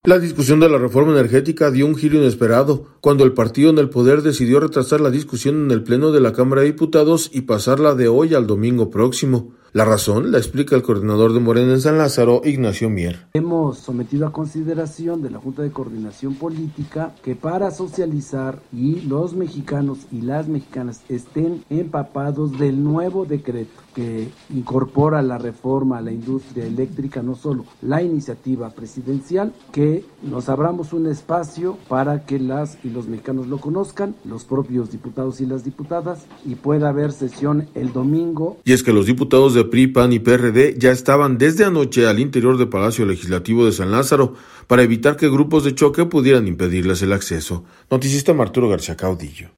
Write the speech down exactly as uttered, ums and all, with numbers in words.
La discusión de la reforma energética dio un giro inesperado cuando el partido en el poder decidió retrasar la discusión en el Pleno de la Cámara de Diputados y pasarla de hoy al domingo próximo. La razón la explica el coordinador de Morena en San Lázaro, Ignacio Mier. Hemos sometido a consideración de la Junta de Coordinación Política que para socializar y los mexicanos y las mexicanas estén empapados del nuevo decreto que incorpora la reforma a la industria eléctrica, no solo la iniciativa presidencial, que nos abramos un espacio para que las y los mexicanos lo conozcan, los propios diputados y las diputadas, y pueda haber sesión el domingo. Y es que los diputados de P R I, P A N y P R D ya estaban desde anoche al interior del Palacio Legislativo de San Lázaro para evitar que grupos de choque pudieran impedirles el acceso. Noticista Arturo García Caudillo.